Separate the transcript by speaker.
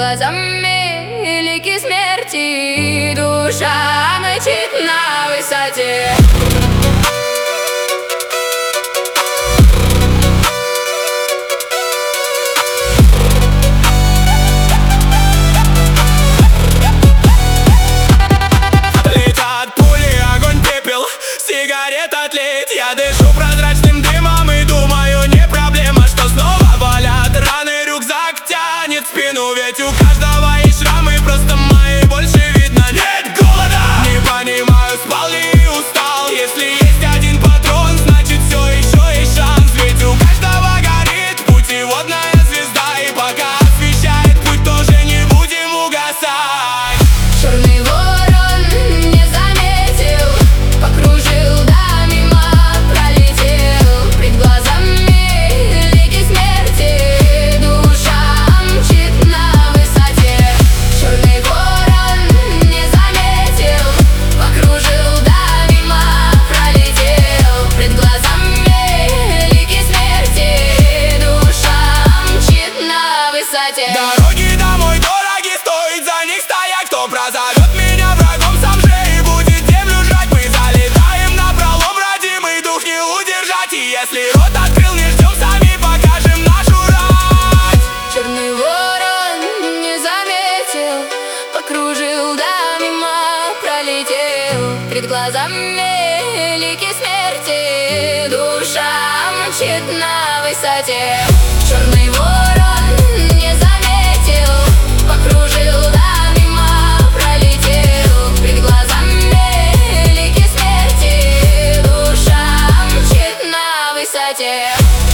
Speaker 1: глазами лики смерти, душа мчит на высоте.
Speaker 2: Летят пули, огонь, пепел, сигарета тлеет. Я дышу прозрачным дымом и думаю, не проблема, что снова болят раны. Рюкзак тянет спину, ведь у каждого есть шрамы. Просто мои больше видно нет голода. Не понимаю, спал ли и устал. Если есть один патрон, значит все еще есть шанс. Ведь у каждого горит путеводная звезда, и пока освещает путь, тоже не будем угасать.
Speaker 1: Черный ворон не заметил, покружил, да мимо пролетел. Пред глазами лики смерти, душа мчит на высоте. Черный ворон не заметил, покружил, да мимо пролетел. Пред глазами лики смерти, душа мчит на высоте.
Speaker 2: Дороги домой дороги, стоит за них стоять. Кто прозовет меня врагом, сам же и будет землю жрать. Мы залетаем напролом, родимый дух не удержать. И если рот открыл, не ждем, сами покажем нашу рать.
Speaker 1: Черный ворон не заметил, покружил, да мимо пролетел. Пред глазами лики смерти, душа мчит на высоте. Черный ворон не заметил, покружил, да мимо пролетел. Пред глазами лики смерти, душа мчит на высоте.